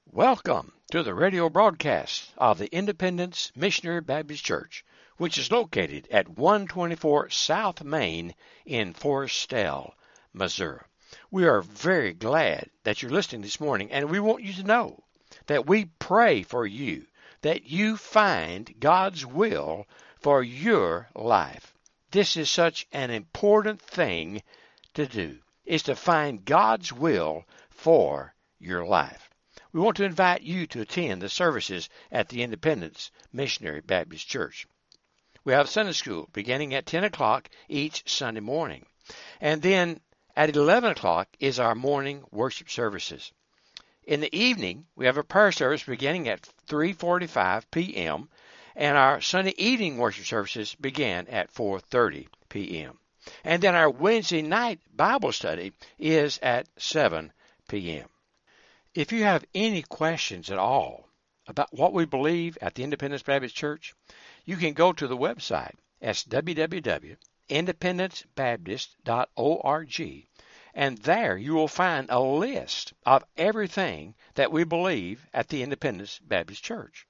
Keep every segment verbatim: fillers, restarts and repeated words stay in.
Welcome to the radio broadcast of the Independence Missionary Baptist Church, which is located at one twenty-four South Main in Forestell, Missouri. We are very glad that you're listening this morning, and we want you to know that we pray for you, that you find God's will for your life. This is such an important thing to do, is to find God's will for your life. We want to invite you to attend the services at the Independence Missionary Baptist Church. We have Sunday school beginning at ten o'clock each Sunday morning. And then at eleven o'clock is our morning worship services. In the evening, we have a prayer service beginning at three forty-five p.m. and our Sunday evening worship services begin at four thirty p.m. And then our Wednesday night Bible study is at seven p.m. If you have any questions at all about what we believe at the Independence Baptist Church, you can go to the website at w w w dot independence baptist dot org, and there you will find a list of everything that we believe at the Independence Baptist Church.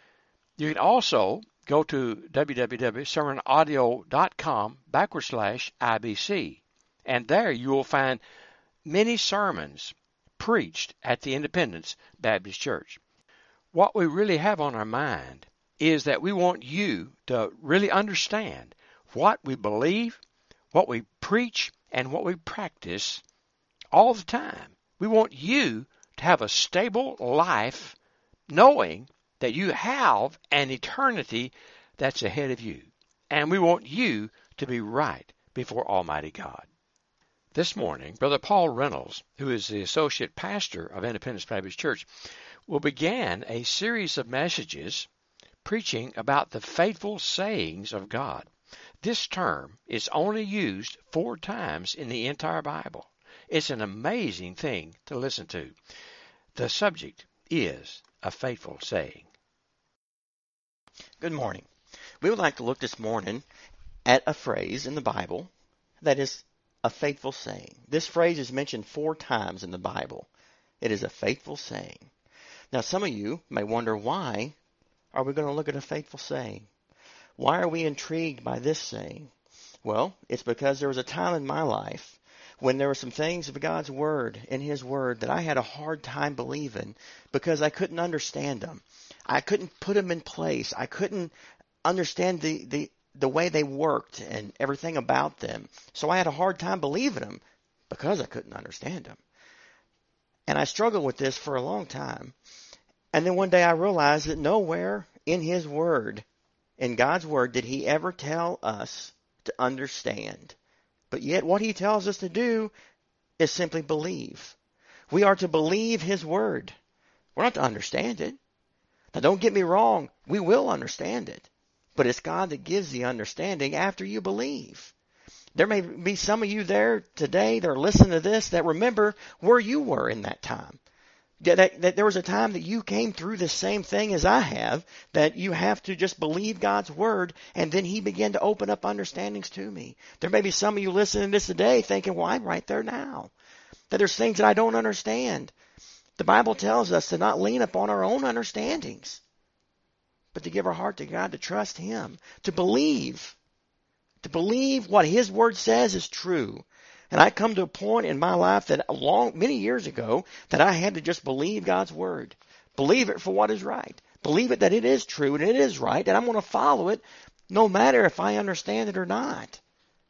You can also go to w w w dot sermon audio dot com backward slash I B C, and there you will find many sermons preached at the Independence Baptist Church. What we really have on our mind is that we want you to really understand what we believe, what we preach, and what we practice all the time. We want you to have a stable life knowing that you have an eternity that's ahead of you. And we want you to be right before Almighty God. This morning, Brother Paul Reynolds, who is the associate pastor of Independence Baptist Church, will begin a series of messages preaching about the faithful sayings of God. This term is only used four times in the entire Bible. It's an amazing thing to listen to. The subject is a faithful saying. Good morning. We would like to look this morning at a phrase in the Bible that is a faithful saying. This phrase is mentioned four times in the Bible. It is a faithful saying. Now, some of you may wonder, why are we going to look at a faithful saying? Why are we intrigued by this saying? Well, it's because there was a time in my life when there were some things of God's Word, in His Word, that I had a hard time believing because I couldn't understand them. I couldn't put them in place. I couldn't understand the, the the way they worked and everything about them. So I had a hard time believing them because I couldn't understand them. And I struggled with this for a long time. And then one day I realized that nowhere in His Word, in God's Word, did He ever tell us to understand. But yet what He tells us to do is simply believe. We are to believe His Word. We're not to understand it. Now don't get me wrong, we will understand it. But it's God that gives the understanding after you believe. There may be some of you there today that are listening to this that remember where you were in that time. That, that there was a time that you came through the same thing as I have, that you have to just believe God's Word, and then He began to open up understandings to me. There may be some of you listening to this today thinking, well, I'm right there now. That there's things that I don't understand. The Bible tells us to not lean upon our own understandings, but to give our heart to God, to trust Him, to believe, to believe what His Word says is true. And I come to a point in my life that a long, many years ago, that I had to just believe God's Word. Believe it for what is right. Believe it that it is true and it is right, and I'm going to follow it no matter if I understand it or not.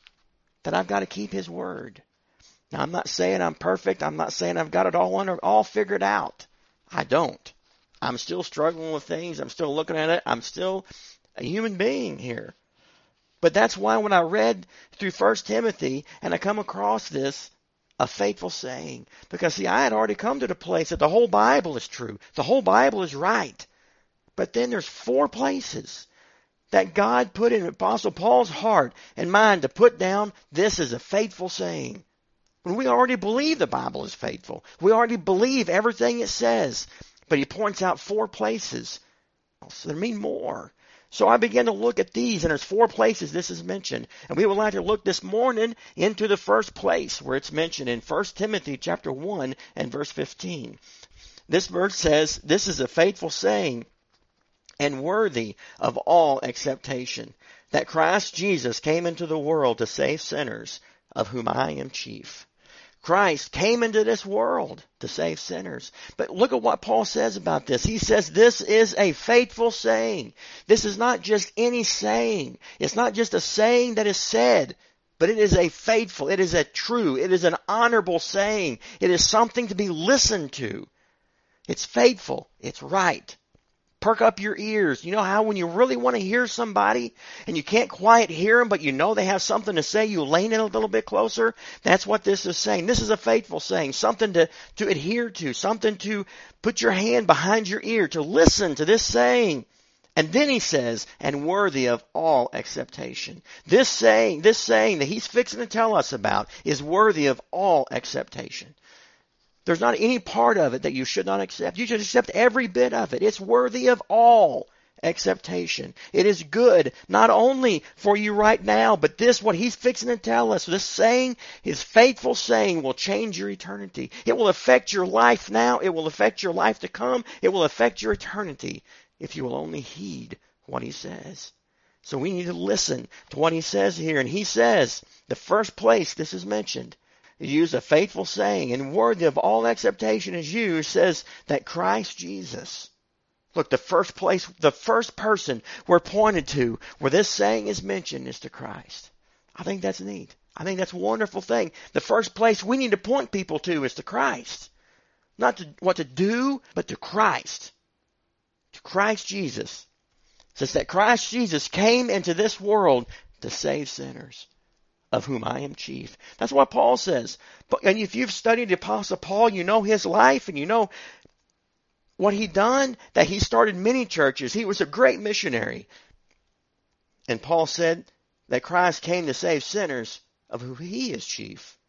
That I've got to keep His Word. Now, I'm not saying I'm perfect. I'm not saying I've got it all under, all figured out. I don't. I'm still struggling with things. I'm still looking at it. I'm still a human being here. But that's why when I read through First Timothy and I come across this, a faithful saying, because see, I had already come to the place that the whole Bible is true. The whole Bible is right. But then there's four places that God put in Apostle Paul's heart and mind to put down, this is a faithful saying. When we already believe the Bible is faithful. We already believe everything it says. But he points out four places. So there mean more. So I began to look at these, and there's four places this is mentioned. And we would like to look this morning into the first place where it's mentioned in First Timothy chapter one and verse fifteen. This verse says, this is a faithful saying and worthy of all acceptation, that Christ Jesus came into the world to save sinners, of whom I am chief. Christ came into this world to save sinners. But look at what Paul says about this. He says this is a faithful saying. This is not just any saying. It's not just a saying that is said, but it is a faithful, it is a true, it is an honorable saying. It is something to be listened to. It's faithful. It's right. Perk up your ears. You know how when you really want to hear somebody and you can't quite hear them, but you know they have something to say, you lean in a little bit closer? That's what this is saying. This is a faithful saying, something to, to adhere to, something to put your hand behind your ear, to listen to this saying. And then he says, and worthy of all acceptation. This saying, this saying that he's fixing to tell us about is worthy of all acceptation. There's not any part of it that you should not accept. You should accept every bit of it. It's worthy of all acceptation. It is good, not only for you right now, but this, what he's fixing to tell us, this saying, his faithful saying, will change your eternity. It will affect your life now. It will affect your life to come. It will affect your eternity if you will only heed what he says. So we need to listen to what he says here. And he says, the first place this is mentioned, use a faithful saying and worthy of all acceptation is used, says that Christ Jesus. Look, the first place, the first person we're pointed to where this saying is mentioned is to Christ. I think that's neat. I think that's a wonderful thing. The first place we need to point people to is to Christ. Not to what to do, but to Christ. To Christ Jesus. It says that Christ Jesus came into this world to save sinners, of whom I am chief. That's what Paul says. And if you've studied the Apostle Paul, you know his life and you know what he done, that he started many churches. He was a great missionary. And Paul said that Christ came to save sinners, of whom he is chief.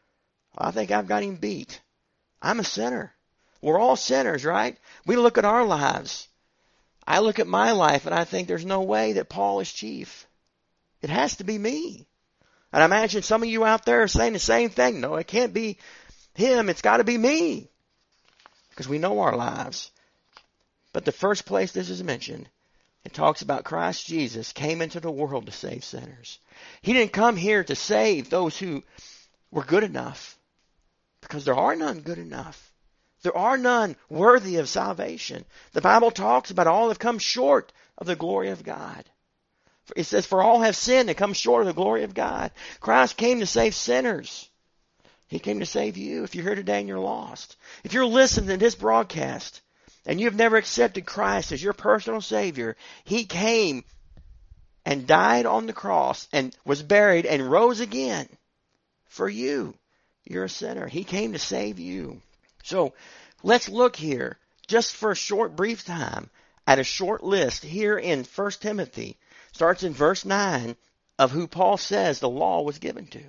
I think I've got him beat. I'm a sinner. We're all sinners, right? We look at our lives. I look at my life and I think there's no way that Paul is chief. It has to be me. And I imagine some of you out there are saying the same thing. No, it can't be him. It's got to be me. Because we know our lives. But the first place this is mentioned, it talks about Christ Jesus came into the world to save sinners. He didn't come here to save those who were good enough. Because there are none good enough. There are none worthy of salvation. The Bible talks about all have come short of the glory of God. It says, for all have sinned and come short of the glory of God. Christ came to save sinners. He came to save you if you're here today and you're lost. If you're listening to this broadcast and you've never accepted Christ as your personal Savior, He came and died on the cross and was buried and rose again for you. You're a sinner. He came to save you. So let's look here just for a short, brief time at a short list here in First Timothy. Starts in verse nine of who Paul says the law was given to.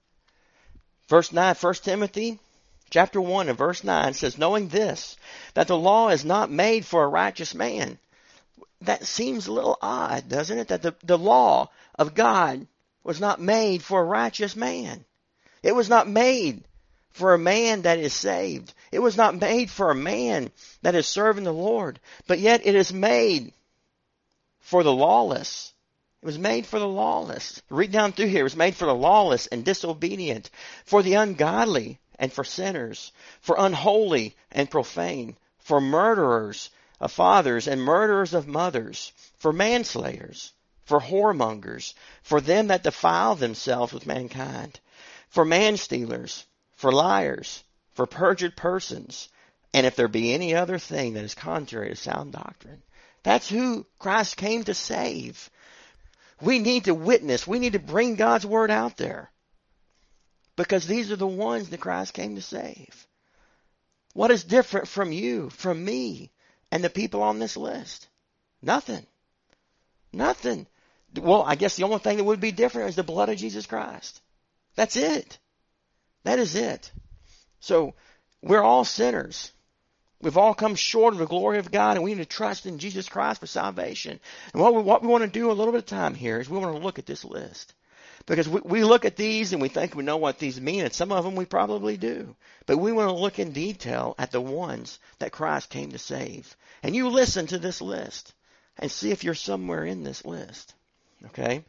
Verse nine, First Timothy chapter one and verse nine says, knowing this, that the law is not made for a righteous man. That seems a little odd, doesn't it? That the, the law of God was not made for a righteous man. It was not made for a man that is saved. It was not made for a man that is serving the Lord. But yet it is made for the lawless. It was made for the lawless. Read down through here. It was made for the lawless and disobedient, for the ungodly and for sinners, for unholy and profane, for murderers of fathers and murderers of mothers, for manslayers, for whoremongers, for them that defile themselves with mankind, for manstealers, for liars, for perjured persons, and if there be any other thing that is contrary to sound doctrine. That's who Christ came to save. We need to witness. We need to bring God's word out there. Because these are the ones that Christ came to save. What is different from you, from me, and the people on this list? Nothing. Nothing. Well, I guess the only thing that would be different is the blood of Jesus Christ. That's it. That is it. So, we're all sinners. We've all come short of the glory of God, and we need to trust in Jesus Christ for salvation. And what we, what we want to do a little bit of time here is we want to look at this list. Because we, we look at these and we think we know what these mean, and some of them we probably do. But we want to look in detail at the ones that Christ came to save. And you listen to this list and see if you're somewhere in this list. Okay?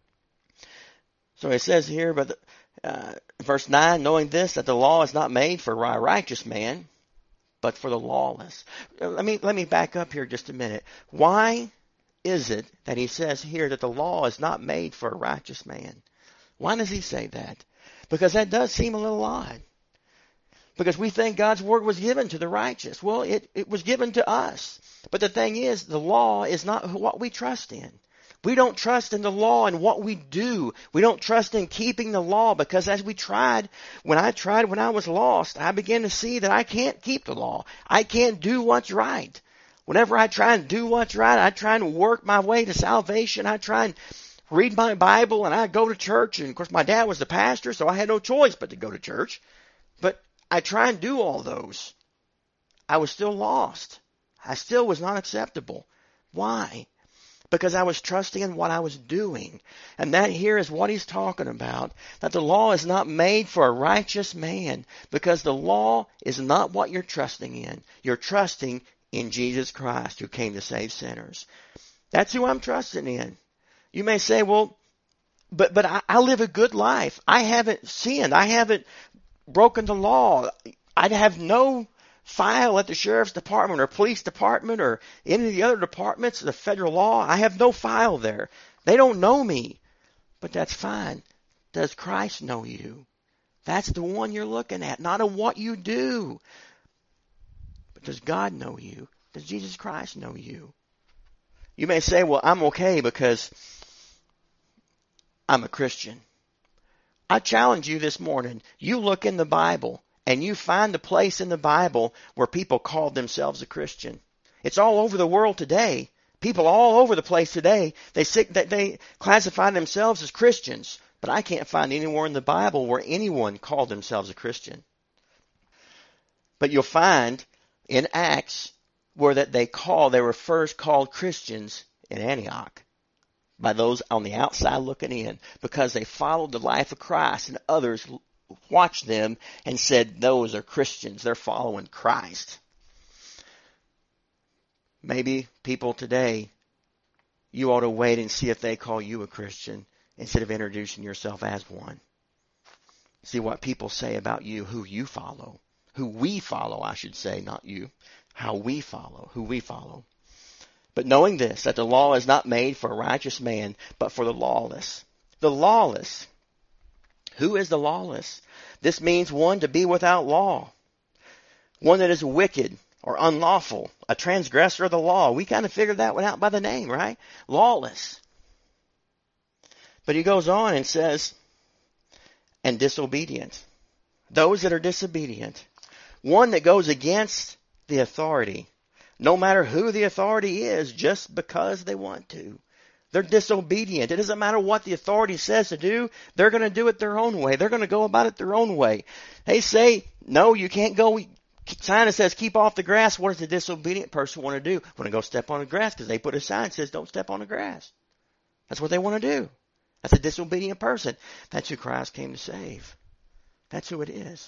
So it says here, but uh, verse nine, knowing this, that the law is not made for a righteous man, but for the lawless. Let me, let me back up here just a minute. Why is it that he says here that the law is not made for a righteous man? Why does he say that? Because that does seem a little odd. Because we think God's word was given to the righteous. Well, it, it was given to us. But the thing is, the law is not what we trust in. We don't trust in the law and what we do. We don't trust in keeping the law, because as we tried, when I tried when I was lost, I began to see that I can't keep the law. I can't do what's right. Whenever I try and do what's right, I try and work my way to salvation. I try and read my Bible, and I go to church. And, of course, my dad was the pastor, so I had no choice but to go to church. But I try and do all those. I was still lost. I still was not acceptable. Why? Because I was trusting in what I was doing. And that here is what he's talking about, that the law is not made for a righteous man, because the law is not what you're trusting in. You're trusting in Jesus Christ, who came to save sinners. That's who I'm trusting in. You may say, well, but but I, I live a good life. I haven't sinned. I haven't broken the law. I'd have no file at the sheriff's department or police department or any of the other departments of the federal law. I have no file there. They don't know me. But that's fine. Does Christ know you? That's the one you're looking at, not on what you do. But does God know you? Does Jesus Christ know you? You may say, well, I'm okay because I'm a Christian. I challenge you this morning. You look in the Bible and you find a place in the Bible where people called themselves a Christian. It's all over the world today. People all over the place today, they they classify themselves as Christians. But I can't find anywhere in the Bible where anyone called themselves a Christian. But you'll find in Acts where that they call, they were first called Christians in Antioch by those on the outside looking in, because they followed the life of Christ, and others watched them and said, those are Christians. They're following Christ. Maybe people today, you ought to wait and see if they call you a Christian instead of introducing yourself as one. See what people say about you, who you follow, who we follow, I should say, not you, how we follow, who we follow. But knowing this, that the law is not made for a righteous man, but for the lawless. The lawless. Who is the lawless? This means one to be without law. One that is wicked or unlawful, a transgressor of the law. We kind of figured that one out by the name, right? Lawless. But he goes on and says, and disobedient. Those that are disobedient. One that goes against the authority, no matter who the authority is, just because they want to. They're disobedient. It doesn't matter what the authority says to do. They're going to do it their own way. They're going to go about it their own way. They say, no, you can't go. Sign that says, keep off the grass. What does the disobedient person want to do? Want to go step on the grass because they put a sign that says, don't step on the grass. That's what they want to do. That's a disobedient person. That's who Christ came to save. That's who it is.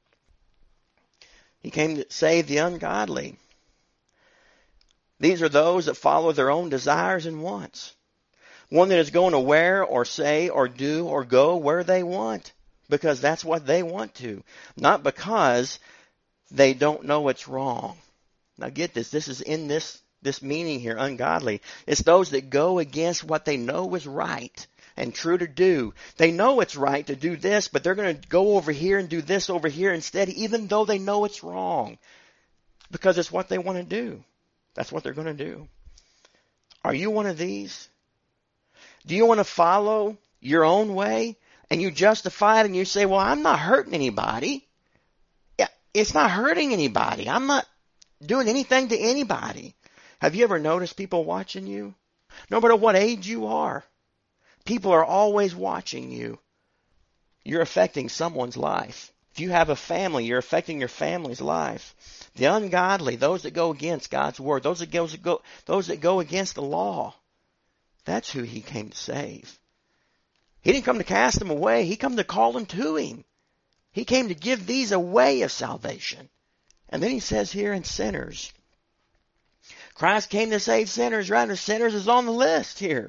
He came to save the ungodly. These are those that follow their own desires and wants. One that is going to wear or say or do or go where they want, because that's what they want to. Not because they don't know it's wrong. Now get this. This is in this, this meaning here, ungodly. It's those that go against what they know is right and true to do. They know it's right to do this, but they're going to go over here and do this over here instead, even though they know it's wrong, because it's what they want to do. That's what they're going to do. Are you one of these? Do you want to follow your own way and you justify it and you say, well, I'm not hurting anybody. Yeah, it's not hurting anybody. I'm not doing anything to anybody. Have you ever noticed people watching you? No matter what age you are, people are always watching you. You're affecting someone's life. If you have a family, you're affecting your family's life. The ungodly, those that go against God's word, those that go, those that go against the law, that's who he came to save. He didn't come to cast them away. He came to call them to him. He came to give these a way of salvation. And then he says here, and sinners. Christ came to save sinners, right? Or sinners is on the list here.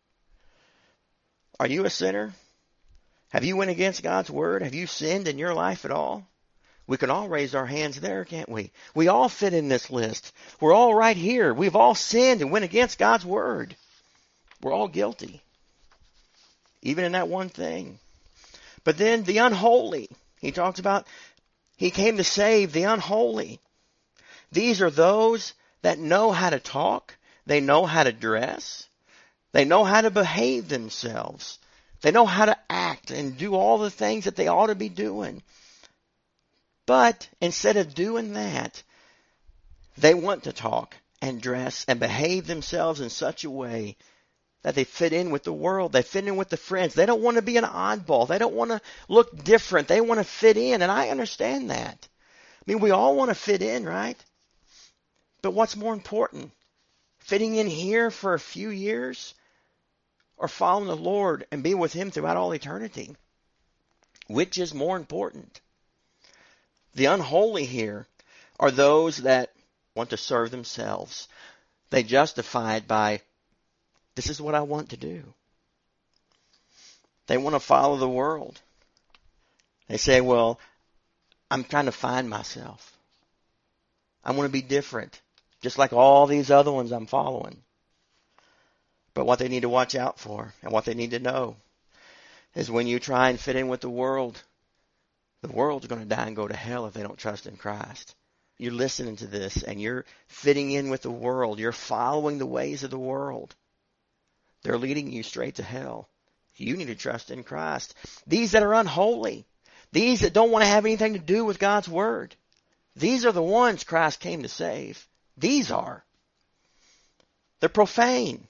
Are you a sinner? Have you went against God's word? Have you sinned in your life at all? We can all raise our hands there, can't we? We all fit in this list. We're all right here. We've all sinned and went against God's word. We're all guilty. Even in that one thing. But then the unholy. He talks about he came to save the unholy. These are those that know how to talk. They know how to dress. They know how to behave themselves. They know how to act and do all the things that they ought to be doing. But instead of doing that, they want to talk and dress and behave themselves in such a way that they fit in with the world. They fit in with the friends. They don't want to be an oddball. They don't want to look different. They want to fit in, and I understand that. I mean, we all want to fit in, right? But what's more important? Fitting in here for a few years or following the Lord and being with Him throughout all eternity? Which is more important? The unholy here are those that want to serve themselves. They justify it by, this is what I want to do. They want to follow the world. They say, well, I'm trying to find myself. I want to be different, just like all these other ones I'm following. But what they need to watch out for and what they need to know is when you try and fit in with the world, the world's going to die and go to hell if they don't trust in Christ. You're listening to this and you're fitting in with the world. You're following the ways of the world. They're leading you straight to hell. You need to trust in Christ. These that are unholy, these that don't want to have anything to do with God's word, these are the ones Christ came to save. These are. They're profane.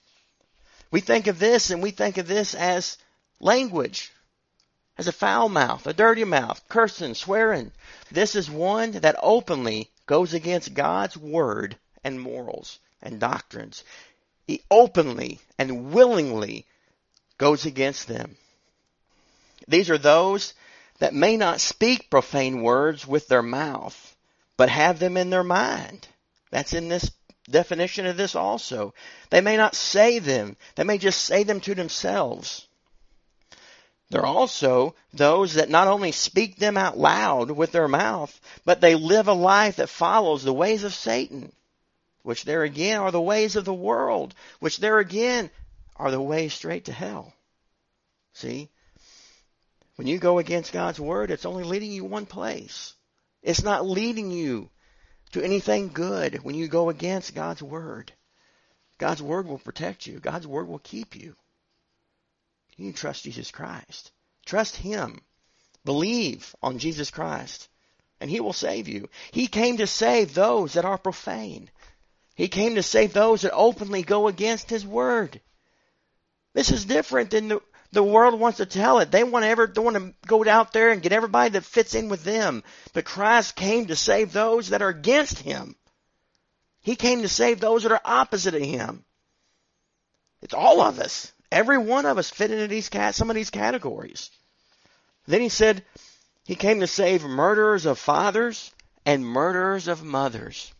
We think of this and we think of this as language, as a foul mouth, a dirty mouth, cursing, swearing. This is one that openly goes against God's word and morals and doctrines. He openly and willingly goes against them. These are those that may not speak profane words with their mouth, but have them in their mind. That's in this definition of this also. They may not say them. They may just say them to themselves. They're also those that not only speak them out loud with their mouth, but they live a life that follows the ways of Satan, which there again are the ways of the world, which there again are the ways straight to hell. See? When you go against God's word, it's only leading you one place. It's not leading you to anything good when you go against God's word. God's word will protect you. God's word will keep you. You need to trust Jesus Christ. Trust Him. Believe on Jesus Christ, and He will save you. He came to save those that are profane. He came to save those that openly go against His word. This is different than the, the world wants to tell it. They want to ever they want to go out there and get everybody that fits in with them. But Christ came to save those that are against Him. He came to save those that are opposite of Him. It's all of us. Every one of us fit into these some of these categories. Then He said He came to save murderers of fathers and murderers of mothers.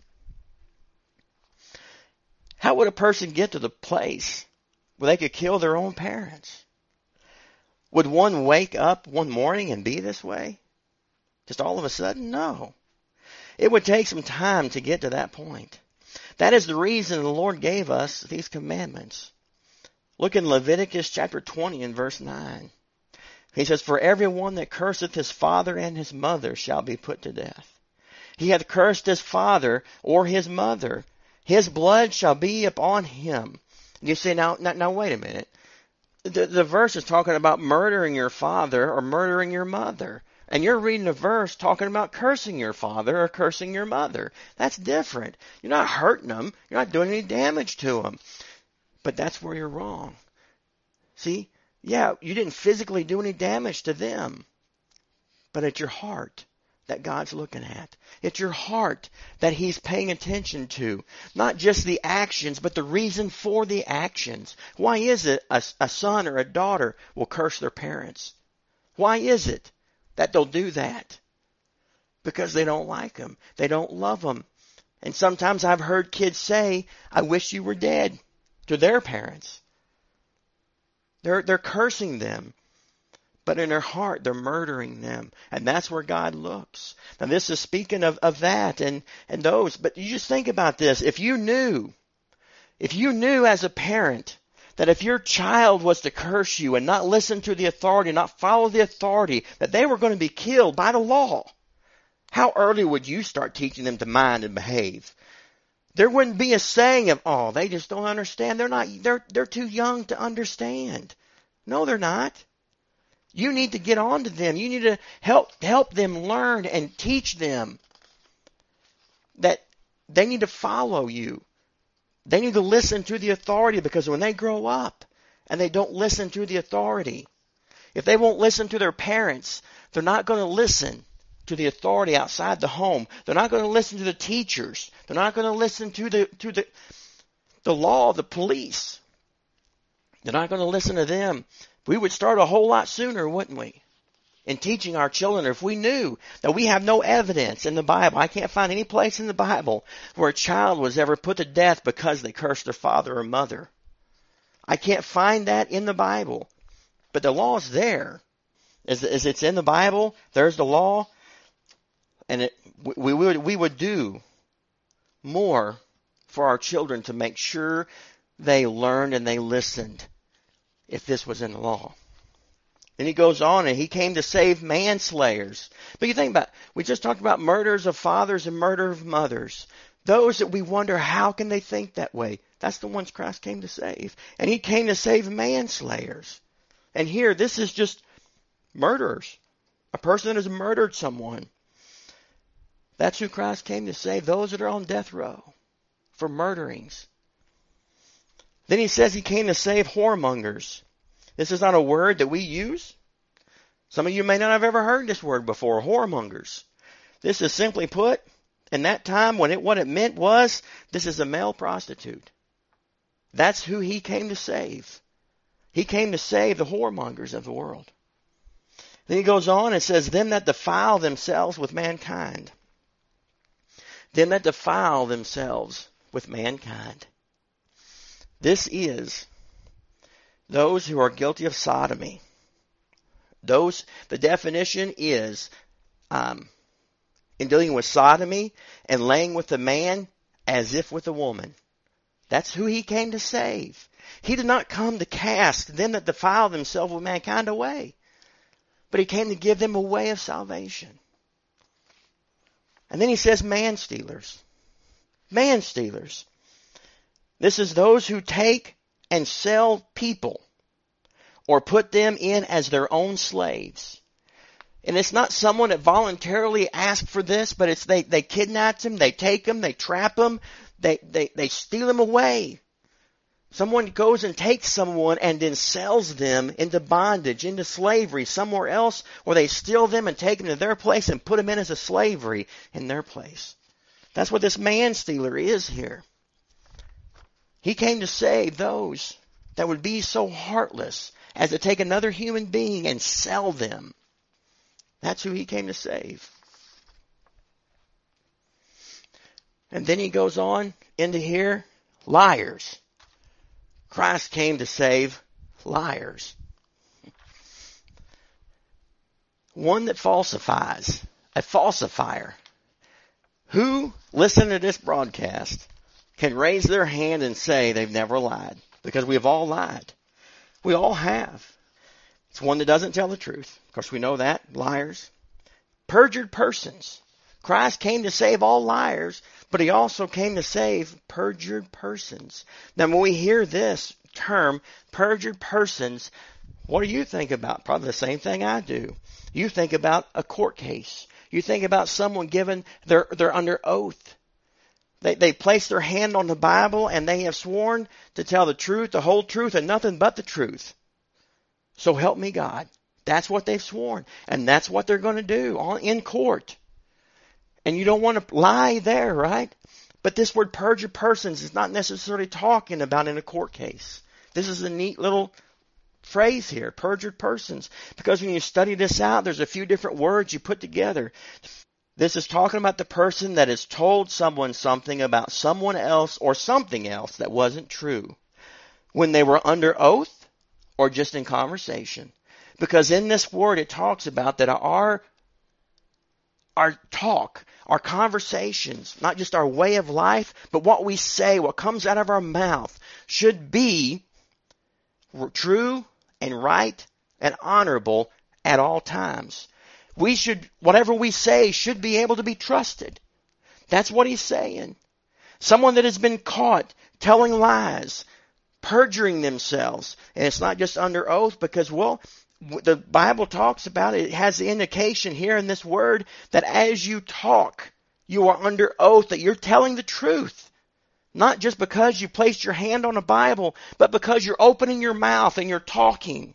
How would a person get to the place where they could kill their own parents? Would one wake up one morning and be this way? Just all of a sudden? No. It would take some time to get to that point. That is the reason the Lord gave us these commandments. Look in Leviticus chapter twenty and verse nine. He says, for everyone that curseth his father and his mother shall be put to death. He hath cursed his father or his mother. His blood shall be upon him. You say, now, now, now wait a minute. The, the verse is talking about murdering your father or murdering your mother. And you're reading a verse talking about cursing your father or cursing your mother. That's different. You're not hurting them. You're not doing any damage to them. But that's where you're wrong. See? Yeah, you didn't physically do any damage to them. But at your heart, that God's looking at. It's your heart that He's paying attention to. Not just the actions, but the reason for the actions. Why is it a, a son or a daughter will curse their parents? Why is it that they'll do that? Because they don't like them. They don't love them. And sometimes I've heard kids say, I wish you were dead, to their parents. They're, they're cursing them. But in their heart, they're murdering them. And that's where God looks. Now this is speaking of, of that and, and those. But you just think about this. If you knew, if you knew as a parent that if your child was to curse you and not listen to the authority, not follow the authority, that they were going to be killed by the law, how early would you start teaching them to mind and behave? There wouldn't be a saying of, oh, they just don't understand. They're not, they're, they're too young to understand. No, they're not. You need to get on to them. You need to help help them learn and teach them that they need to follow you. They need to listen to the authority, because when they grow up and they don't listen to the authority, if they won't listen to their parents, they're not going to listen to the authority outside the home. They're not going to listen to the teachers. They're not going to listen to the to the the law, the police. They're not going to listen to them. We would start a whole lot sooner, wouldn't we, in teaching our children? If we knew that we have no evidence in the Bible, I can't find any place in the Bible where a child was ever put to death because they cursed their father or mother. I can't find that in the Bible. But the law is there. As, as it's in the Bible, there's the law. And it, we, we, would, we would do more for our children to make sure they learned and they listened if this was in the law. Then he goes on, and he came to save manslayers. But you think about, we just talked about murders of fathers and murder of mothers. Those that we wonder, how can they think that way? That's the ones Christ came to save. And he came to save manslayers. And here, this is just murderers. A person that has murdered someone. That's who Christ came to save. Those that are on death row for murderings. Then he says he came to save whoremongers. This is not a word that we use. Some of you may not have ever heard this word before, whoremongers. This is simply put, in that time, when it, what it meant was, this is a male prostitute. That's who he came to save. He came to save the whoremongers of the world. Then he goes on and says, them that defile themselves with mankind. Them that defile themselves with mankind. This is those who are guilty of sodomy. Those, the definition is, um, in dealing with sodomy and laying with a man as if with a woman. That's who he came to save. He did not come to cast them that defile themselves with mankind away, but he came to give them a way of salvation. And then he says man-stealers. Man-stealers. This is those who take and sell people or put them in as their own slaves. And it's not someone that voluntarily asked for this, but it's they, they kidnap them, they take them, they trap them, they, they, they steal them away. Someone goes and takes someone and then sells them into bondage, into slavery somewhere else, or they steal them and take them to their place and put them in as a slavery in their place. That's what this man-stealer is here. He came to save those that would be so heartless as to take another human being and sell them. That's who he came to save. And then he goes on into here, liars. Christ came to save liars. One that falsifies, a falsifier. Who, listen to this broadcast, can raise their hand and say they've never lied? Because we have all lied. We all have. It's one that doesn't tell the truth. Of course, we know that. Liars. Perjured persons. Christ came to save all liars, but he also came to save perjured persons. Now, when we hear this term, perjured persons, what do you think about? Probably the same thing I do. You think about a court case. You think about someone given, they're, they're under oath. They, they place their hand on the Bible and they have sworn to tell the truth, the whole truth, and nothing but the truth. So help me God. That's what they've sworn. And that's what they're going to do on, in court. And you don't want to lie there, right? But this word perjured persons is not necessarily talking about in a court case. This is a neat little phrase here, perjured persons. Because when you study this out, there's a few different words you put together. This is talking about the person that has told someone something about someone else or something else that wasn't true when they were under oath or just in conversation. Because in this word it talks about that our, our talk, our conversations, not just our way of life, but what we say, what comes out of our mouth should be true and right and honorable at all times. We should, whatever we say should be able to be trusted. That's what he's saying. Someone that has been caught telling lies, perjuring themselves. And it's not just under oath because, well, the Bible talks about it. It has the indication here in this word that as you talk, you are under oath, that you're telling the truth. Not just because you placed your hand on a Bible, but because you're opening your mouth and you're talking.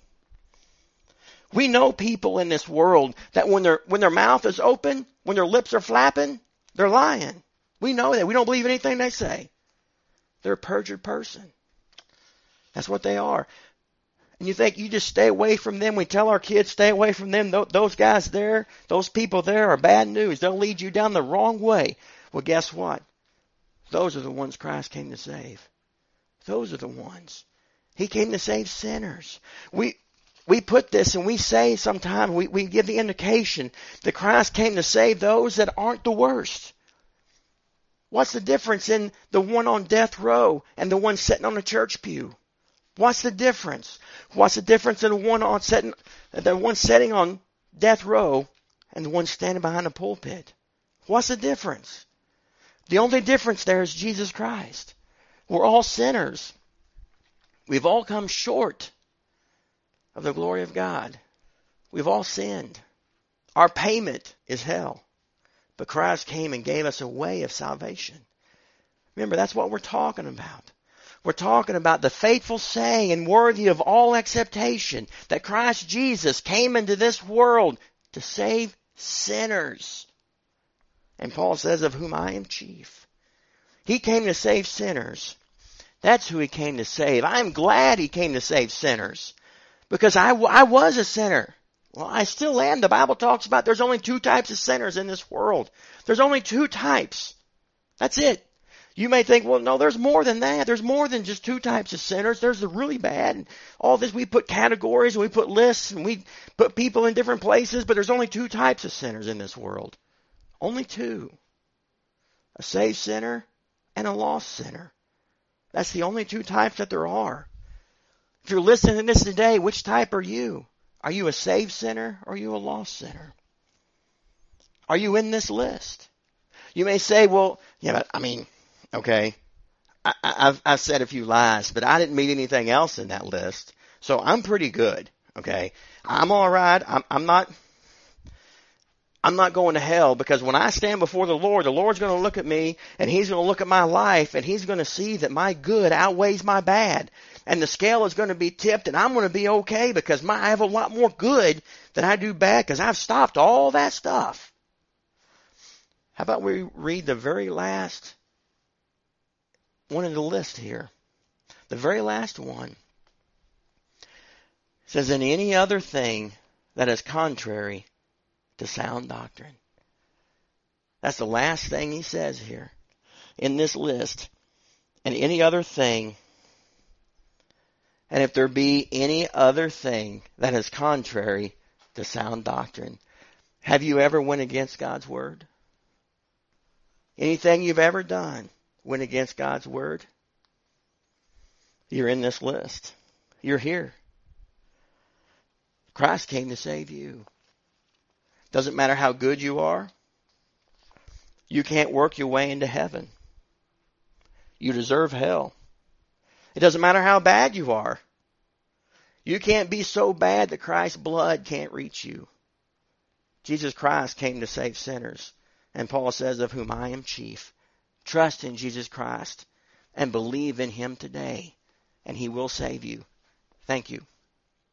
We know people in this world that when their when their mouth is open, when their lips are flapping, they're lying. We know that. We don't believe anything they say. They're a perjured person. That's what they are. And you think you just stay away from them. We tell our kids, stay away from them. Those guys there, those people there are bad news. They'll lead you down the wrong way. Well, guess what? Those are the ones Christ came to save. Those are the ones. He came to save sinners. We we put this and we say sometimes, we, we give the indication that Christ came to save those that aren't the worst. What's the difference in the one on death row and the one sitting on a church pew? What's the difference? What's the difference in the one on sitting, the one sitting on death row and the one standing behind the pulpit? What's the difference? The only difference there is Jesus Christ. We're all sinners. We've all come short of the glory of God. We've all sinned. Our payment is hell. But Christ came and gave us a way of salvation. Remember, that's what we're talking about. We're talking about the faithful saying and worthy of all acceptation that Christ Jesus came into this world to save sinners. And Paul says, of whom I am chief. He came to save sinners. That's who he came to save. I'm glad he came to save sinners. Because I, I was a sinner. Well, I still am. The Bible talks about there's only two types of sinners in this world. There's only two types. That's it. You may think, well, no, there's more than that. There's more than just two types of sinners. There's the really bad. And all this, we put categories and we put lists and we put people in different places, but there's only two types of sinners in this world. Only two. A saved sinner and a lost sinner. That's the only two types that there are. If you're listening to this today, which type are you? Are you a saved sinner or are you a lost sinner? Are you in this list? You may say, well, yeah, but I mean, okay, I, I've, I've said a few lies, but I didn't meet anything else in that list. So I'm pretty good, okay? I'm all right. I'm, I'm not... I'm not going to hell because when I stand before the Lord, the Lord's going to look at me and He's going to look at my life and He's going to see that my good outweighs my bad. And the scale is going to be tipped and I'm going to be okay because my, I have a lot more good than I do bad because I've stopped all that stuff. How about we read the very last one in the list here? The very last one. It says, in any other thing that is contrary to sound doctrine. That's the last thing he says here in this list. And any other thing, and if there be any other thing that is contrary to sound doctrine. Have you ever went against God's word? Anything you've ever done went against God's word? You're in this list. You're here. Christ came to save you. Doesn't matter how good you are. You can't work your way into heaven. You deserve hell. It doesn't matter how bad you are. You can't be so bad that Christ's blood can't reach you. Jesus Christ came to save sinners. And Paul says, of whom I am chief. Trust in Jesus Christ and believe in Him today. And He will save you. Thank you.